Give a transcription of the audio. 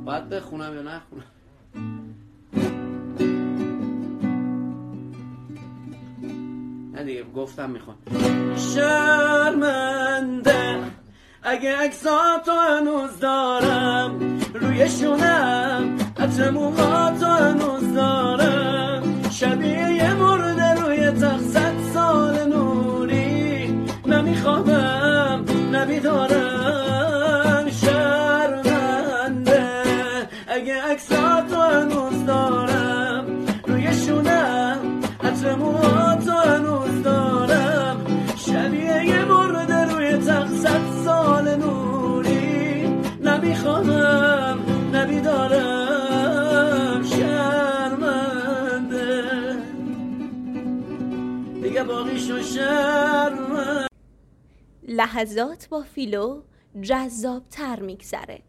باید بخونم یا نخونم؟ نه دیگه گفتم میخوام. شرمنده اگه عکساتو هنوز دارم روی شونم، عطر موهاتو هنوز دارم، شبیه یه مرده روی تخت 100 سال نوری، نمیخوابم نمیدارم. شرمنده اگه عکساتو هنوز دارم روی شونم، عطر موهاتو هنوز دارم، شبیه یه مرده روی تخت 100 سال نوری، نمیخوام نمیدارم. شرمنده دیگه باقیشو شرمنده. لحظات با فیلو جذاب تر میگذره.